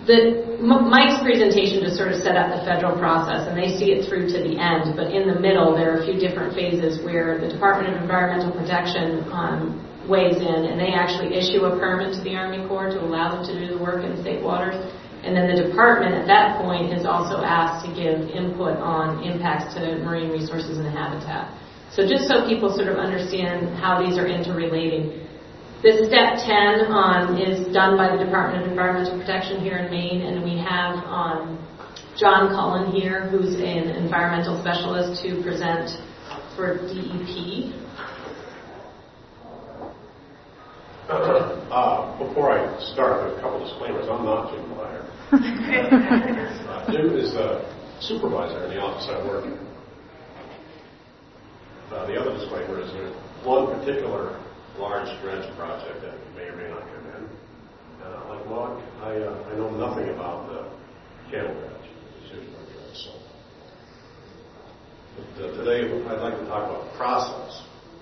Mike's presentation just sort of set up the federal process, and they see it through to the end, but in the middle there are a few different phases where the Department of Environmental Protection weighs in, and they actually issue a permit to the Army Corps to allow them to do the work in state waters. And then the department at that point is also asked to give input on impacts to marine resources and habitat. So just so people sort of understand how these are interrelating. This step 10 is done by the Department of Environmental Protection here in Maine, and we have John Cullen here, who's an environmental specialist, to present for DEP. Before I start, there's a couple disclaimers. I'm not Jim Meyer. Jim is a supervisor in the office I work in. The other disclaimer is there's one particular large dredge project that may or may not come in. Like Mark, I know nothing about the channel dredge, the Schuylkill dredge. So, but today I'd like to talk about the process.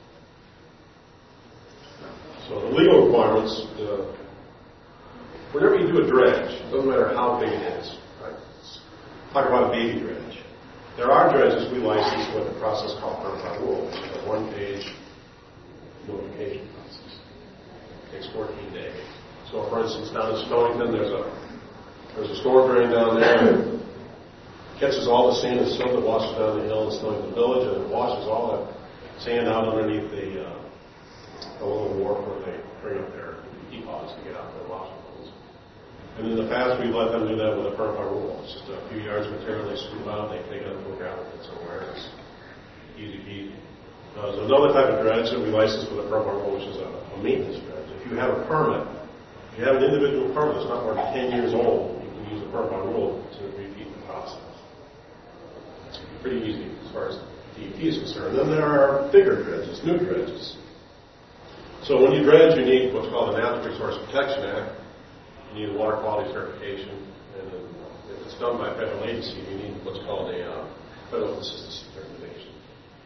So the legal requirements, whenever you do a dredge, it doesn't matter how big it is, right? Let's talk about a baby dredge. There are dredges we license with a process called permit rule, which is a one-page notification process. It takes 14 days. So for instance, down in Stonington, there's a storm drain down there that catches all the sand and silt that washes down the hill in Stonington Village, and it washes all the sand out underneath the little wharf where they bring up their teapots to get out their washing boats. And in the past, we've let them do that with a permit rule. It's just a few yards of material they scoop out, they take it up to a gravel pit somewhere. It's easy peasy. There's another type of dredge that we license with a permit rule, which is a maintenance dredge. If you have a permit, if you have an individual permit that's not more than 10 years old, you can use a permit rule to repeat the process. It's pretty easy as far as DEP is concerned. Then there are bigger dredges, new dredges. So when you dredge, you need what's called the Natural Resource Protection Act. You need a water quality certification, and then if it's done by a federal agency, you need what's called a federal consistency certification.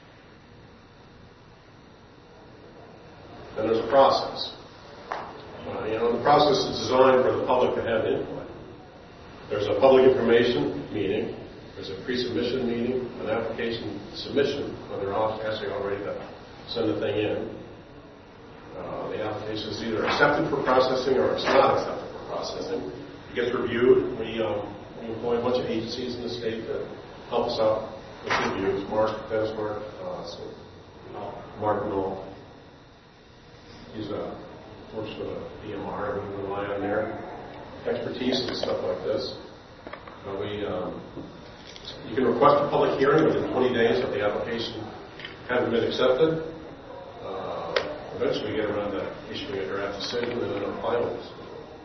Then there's a process. The process is designed for the public to have input. There's a public information meeting. There's a pre-submission meeting, an application submission, when they're actually all ready to send the thing in. The application is either accepted for processing or it's not accepted for processing. It gets reviewed. We employ a bunch of agencies in the state that help us out with reviews. Dennis Mark, Mark Knoll. He's works with a DMR, and we rely on their expertise and stuff like this. You can request a public hearing within 20 days of the application having been accepted. Eventually, we get around to issuing a draft decision and then a final decision.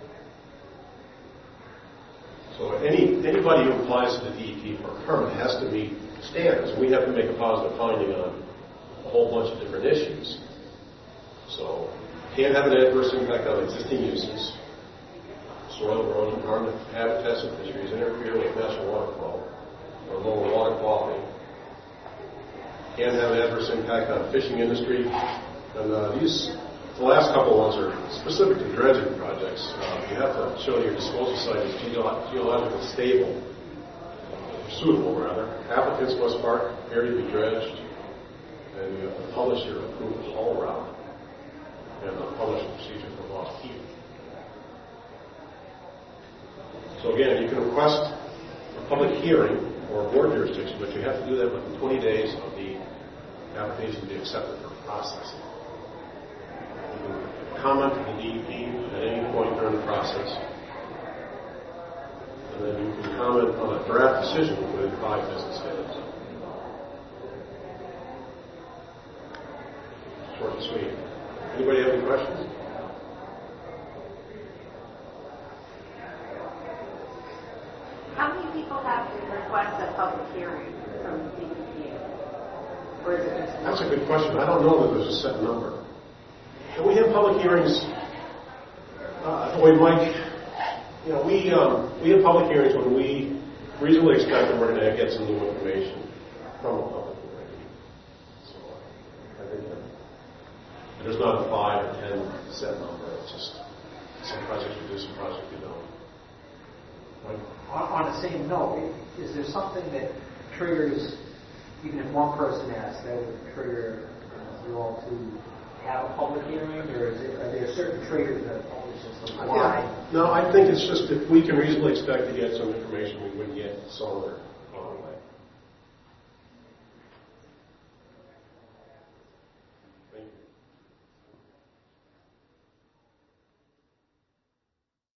So anybody who applies to the DEP for a permit has to meet standards. We have to make a positive finding on a whole bunch of different issues. So can't have an adverse impact on existing uses, soil erosion, harm to habitats and fisheries, interfere with natural water flow, or lower water quality. Can't have an adverse impact on the fishing industry. And the last couple ones are specific to dredging projects. You have to show that your disposal site is geologically stable, suitable rather. Applicants must mark area to be dredged, and you have to publish your approved haul route and publish a procedure for lost heat. So again, you can request a public hearing or a board jurisdiction, but you have to do that within 20 days of the application to be accepted for processing. You can comment to the DEP at any point during the process, and then you can comment on a draft decision within 5 business days. Short and sweet. Anybody have any questions? How many people have to request a public hearing from the DEP? Or is it just one? That's a good question. I don't know that there's a set number. And we have public hearings. We have public hearings when we reasonably expect that we're going to get some new information from the public hearing. So I think that there's not a 5 or 10 set number. It's just some projects we do, some projects we don't. On the same note, is there something that triggers, even if one person asks, that would trigger you all to have a public hearing, or are there certain triggers that always just apply? No, I think it's just if we can reasonably expect to get some information we wouldn't get sooner.